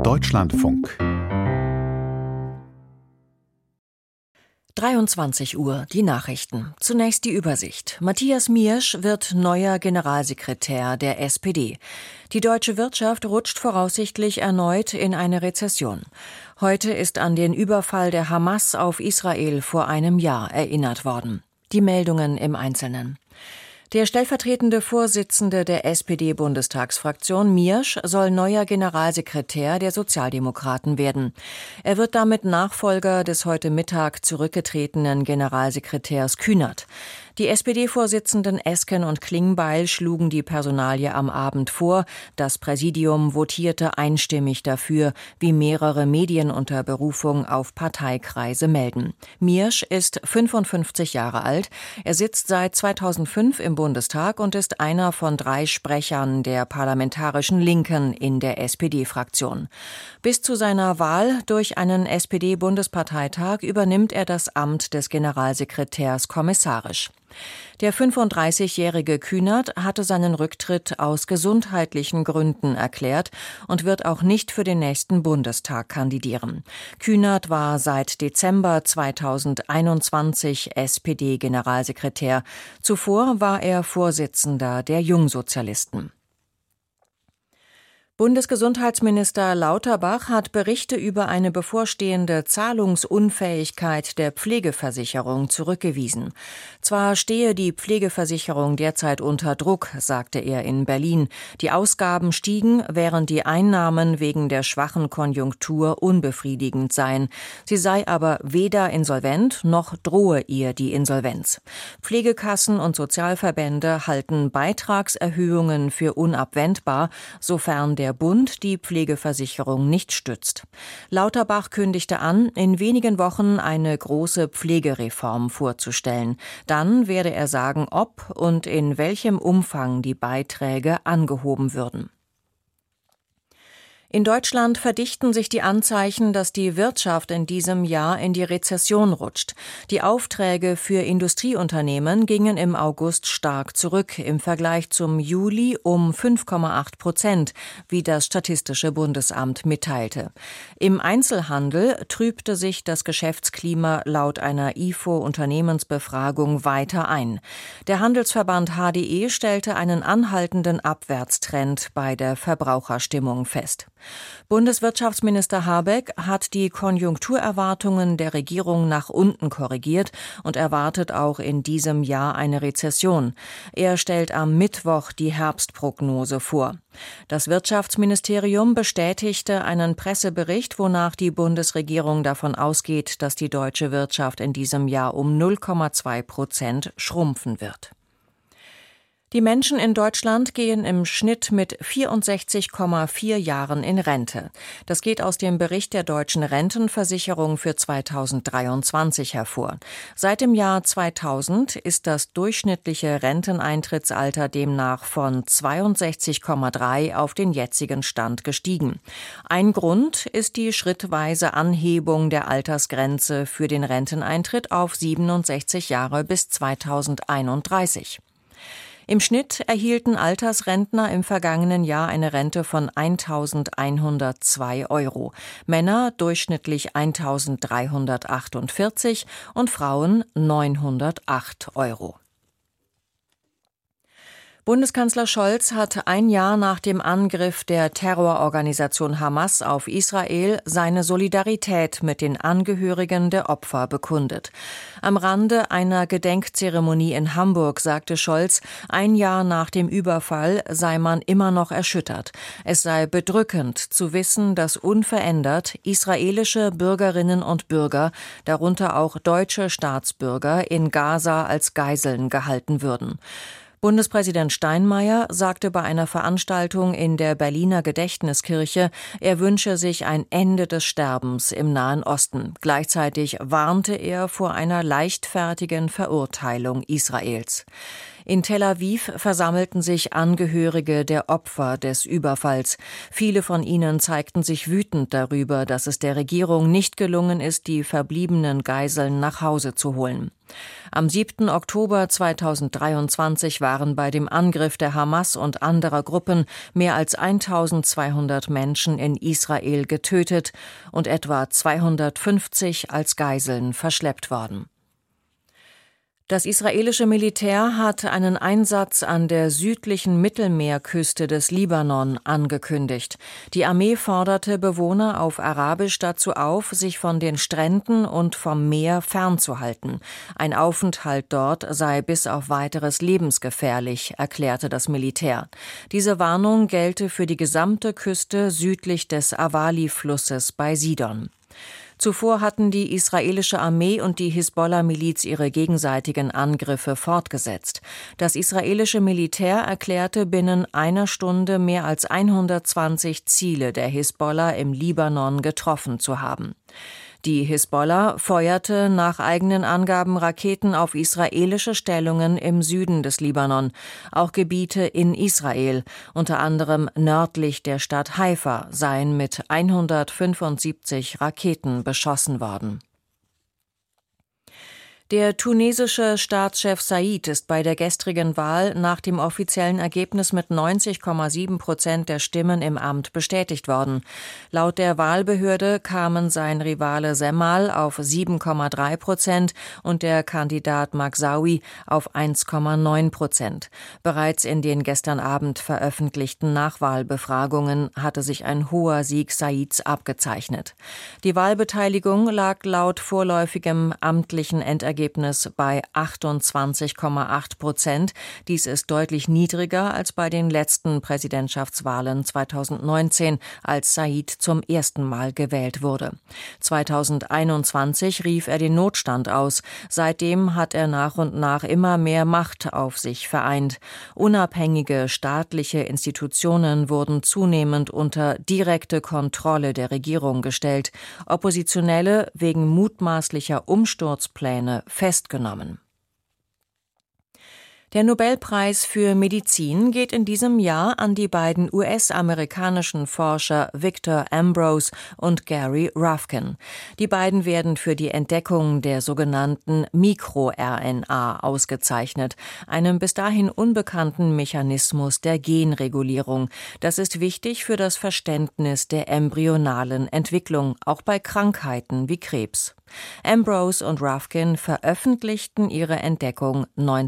Deutschlandfunk 23 Uhr, die Nachrichten. Zunächst die Übersicht. Matthias Miersch wird neuer Generalsekretär der SPD. Die deutsche Wirtschaft rutscht voraussichtlich erneut in eine Rezession. Heute ist an den Überfall der Hamas auf Israel vor einem Jahr erinnert worden. Die Meldungen im Einzelnen. Der stellvertretende Vorsitzende der SPD-Bundestagsfraktion Miersch soll neuer Generalsekretär der Sozialdemokraten werden. Er wird damit Nachfolger des heute Mittag zurückgetretenen Generalsekretärs Kühnert. Die SPD-Vorsitzenden Esken und Klingbeil schlugen die Personalie am Abend vor. Das Präsidium votierte einstimmig dafür, wie mehrere Medien unter Berufung auf Parteikreise melden. Miersch ist 55 Jahre alt. Er sitzt seit 2005 im Bundestag und ist einer von 3 Sprechern der parlamentarischen Linken in der SPD-Fraktion. Bis zu seiner Wahl durch einen SPD-Bundesparteitag übernimmt er das Amt des Generalsekretärs kommissarisch. Der 35-jährige Kühnert hatte seinen Rücktritt aus gesundheitlichen Gründen erklärt und wird auch nicht für den nächsten Bundestag kandidieren. Kühnert war seit Dezember 2021 SPD-Generalsekretär. Zuvor war er Vorsitzender der Jungsozialisten. Bundesgesundheitsminister Lauterbach hat Berichte über eine bevorstehende Zahlungsunfähigkeit der Pflegeversicherung zurückgewiesen. Zwar stehe die Pflegeversicherung derzeit unter Druck, sagte er in Berlin. Die Ausgaben stiegen, während die Einnahmen wegen der schwachen Konjunktur unbefriedigend seien. Sie sei aber weder insolvent noch drohe ihr die Insolvenz. Pflegekassen und Sozialverbände halten Beitragserhöhungen für unabwendbar, sofern der Bund die Pflegeversicherung nicht stützt. Lauterbach kündigte an, in wenigen Wochen eine große Pflegereform vorzustellen. Dann werde er sagen, ob und in welchem Umfang die Beiträge angehoben würden. In Deutschland verdichten sich die Anzeichen, dass die Wirtschaft in diesem Jahr in die Rezession rutscht. Die Aufträge für Industrieunternehmen gingen im August stark zurück, im Vergleich zum Juli um 5,8%, wie das Statistische Bundesamt mitteilte. Im Einzelhandel trübte sich das Geschäftsklima laut einer IFO-Unternehmensbefragung weiter ein. Der Handelsverband HDE stellte einen anhaltenden Abwärtstrend bei der Verbraucherstimmung fest. Bundeswirtschaftsminister Habeck hat die Konjunkturerwartungen der Regierung nach unten korrigiert und erwartet auch in diesem Jahr eine Rezession. Er stellt am Mittwoch die Herbstprognose vor. Das Wirtschaftsministerium bestätigte einen Pressebericht, wonach die Bundesregierung davon ausgeht, dass die deutsche Wirtschaft in diesem Jahr um 0,2% schrumpfen wird. Die Menschen in Deutschland gehen im Schnitt mit 64,4 Jahren in Rente. Das geht aus dem Bericht der Deutschen Rentenversicherung für 2023 hervor. Seit dem Jahr 2000 ist das durchschnittliche Renteneintrittsalter demnach von 62,3 auf den jetzigen Stand gestiegen. Ein Grund ist die schrittweise Anhebung der Altersgrenze für den Renteneintritt auf 67 Jahre bis 2031. Im Schnitt erhielten Altersrentner im vergangenen Jahr eine Rente von 1.102 €, Männer durchschnittlich 1.348 und Frauen 908 €. Bundeskanzler Scholz hat ein Jahr nach dem Angriff der Terrororganisation Hamas auf Israel seine Solidarität mit den Angehörigen der Opfer bekundet. Am Rande einer Gedenkzeremonie in Hamburg sagte Scholz, ein Jahr nach dem Überfall sei man immer noch erschüttert. Es sei bedrückend zu wissen, dass unverändert israelische Bürgerinnen und Bürger, darunter auch deutsche Staatsbürger, in Gaza als Geiseln gehalten würden. Bundespräsident Steinmeier sagte bei einer Veranstaltung in der Berliner Gedächtniskirche, er wünsche sich ein Ende des Sterbens im Nahen Osten. Gleichzeitig warnte er vor einer leichtfertigen Verurteilung Israels. In Tel Aviv versammelten sich Angehörige der Opfer des Überfalls. Viele von ihnen zeigten sich wütend darüber, dass es der Regierung nicht gelungen ist, die verbliebenen Geiseln nach Hause zu holen. Am 7. Oktober 2023 waren bei dem Angriff der Hamas und anderer Gruppen mehr als 1200 Menschen in Israel getötet und etwa 250 als Geiseln verschleppt worden. Das israelische Militär hat einen Einsatz an der südlichen Mittelmeerküste des Libanon angekündigt. Die Armee forderte Bewohner auf Arabisch dazu auf, sich von den Stränden und vom Meer fernzuhalten. Ein Aufenthalt dort sei bis auf Weiteres lebensgefährlich, erklärte das Militär. Diese Warnung gelte für die gesamte Küste südlich des Awali-Flusses bei Sidon. Zuvor hatten die israelische Armee und die Hisbollah-Miliz ihre gegenseitigen Angriffe fortgesetzt. Das israelische Militär erklärte binnen einer Stunde mehr als 120 Ziele der Hisbollah im Libanon getroffen zu haben. Die Hisbollah feuerte nach eigenen Angaben Raketen auf israelische Stellungen im Süden des Libanon, auch Gebiete in Israel, unter anderem nördlich der Stadt Haifa, seien mit 175 Raketen beschossen worden. Der tunesische Staatschef Said ist bei der gestrigen Wahl nach dem offiziellen Ergebnis mit 90,7% der Stimmen im Amt bestätigt worden. Laut der Wahlbehörde kamen sein Rivale Semal auf 7,3% und der Kandidat Magsawi auf 1,9%. Bereits in den gestern Abend veröffentlichten Nachwahlbefragungen hatte sich ein hoher Sieg Saids abgezeichnet. Die Wahlbeteiligung lag laut vorläufigem amtlichen Endergebnis bei 28,8%. Dies ist deutlich niedriger als bei den letzten Präsidentschaftswahlen 2019, als Said zum ersten Mal gewählt wurde. 2021 rief er den Notstand aus. Seitdem hat er nach und nach immer mehr Macht auf sich vereint. Unabhängige staatliche Institutionen wurden zunehmend unter direkte Kontrolle der Regierung gestellt. Oppositionelle wegen mutmaßlicher Umsturzpläne festgenommen. Der Nobelpreis für Medizin geht in diesem Jahr an die beiden US-amerikanischen Forscher Victor Ambrose und Gary Ruvkun. Die beiden werden für die Entdeckung der sogenannten MikroRNA ausgezeichnet, einem bis dahin unbekannten Mechanismus der Genregulierung. Das ist wichtig für das Verständnis der embryonalen Entwicklung, auch bei Krankheiten wie Krebs. Ambrose und Ruvkun veröffentlichten ihre Entdeckung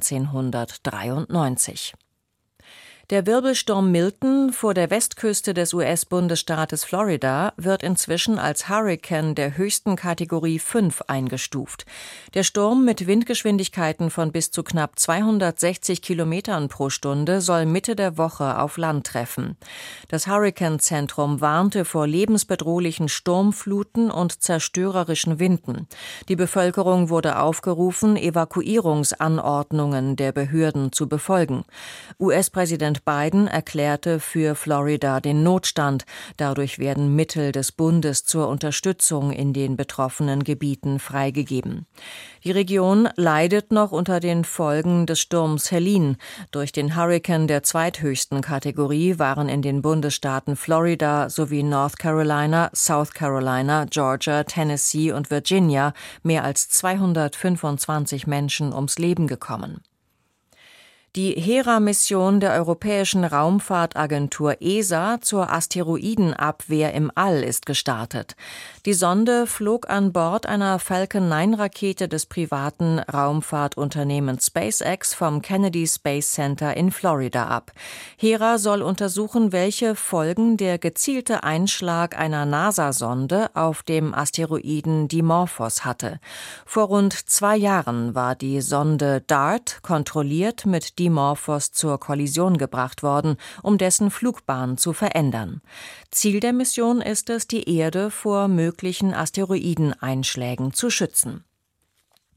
1993. Der Wirbelsturm Milton vor der Westküste des US-Bundesstaates Florida wird inzwischen als Hurrikan der höchsten Kategorie 5 eingestuft. Der Sturm mit Windgeschwindigkeiten von bis zu knapp 260 Kilometern pro Stunde soll Mitte der Woche auf Land treffen. Das Hurrikanzentrum warnte vor lebensbedrohlichen Sturmfluten und zerstörerischen Winden. Die Bevölkerung wurde aufgerufen, Evakuierungsanordnungen der Behörden zu befolgen. US-Präsident Biden erklärte für Florida den Notstand. Dadurch werden Mittel des Bundes zur Unterstützung in den betroffenen Gebieten freigegeben. Die Region leidet noch unter den Folgen des Sturms Helene. Durch den Hurrikan der zweithöchsten Kategorie waren in den Bundesstaaten Florida sowie North Carolina, South Carolina, Georgia, Tennessee und Virginia mehr als 225 Menschen ums Leben gekommen. Die Hera-Mission der Europäischen Raumfahrtagentur ESA zur Asteroidenabwehr im All ist gestartet. Die Sonde flog an Bord einer Falcon-9-Rakete des privaten Raumfahrtunternehmens SpaceX vom Kennedy Space Center in Florida ab. Hera soll untersuchen, welche Folgen der gezielte Einschlag einer NASA-Sonde auf dem Asteroiden Dimorphos hatte. Vor rund 2 Jahren war die Sonde DART kontrolliert mit Dimorphos zur Kollision gebracht worden, um dessen Flugbahn zu verändern. Ziel der Mission ist es, die Erde vor möglichen Asteroideneinschlägen zu schützen.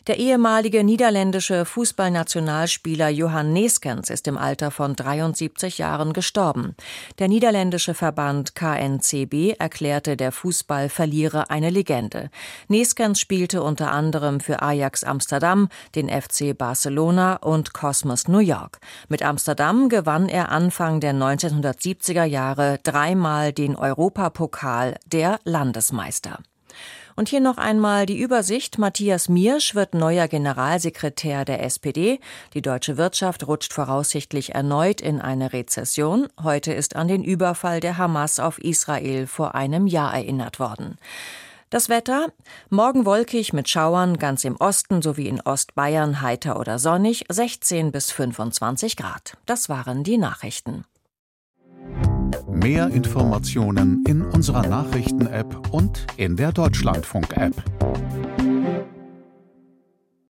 Der ehemalige niederländische Fußballnationalspieler Johan Neeskens ist im Alter von 73 Jahren gestorben. Der niederländische Verband KNCB erklärte, der Fußball verliere eine Legende. Neeskens spielte unter anderem für Ajax Amsterdam, den FC Barcelona und Cosmos New York. Mit Amsterdam gewann er Anfang der 1970er Jahre 3-mal den Europapokal der Landesmeister. Und hier noch einmal die Übersicht. Matthias Miersch wird neuer Generalsekretär der SPD. Die deutsche Wirtschaft rutscht voraussichtlich erneut in eine Rezession. Heute ist an den Überfall der Hamas auf Israel vor einem Jahr erinnert worden. Das Wetter: morgen wolkig mit Schauern, ganz im Osten sowie in Ostbayern heiter oder sonnig, 16 bis 25 Grad. Das waren die Nachrichten. Mehr Informationen in unserer Nachrichten-App und in der Deutschlandfunk-App.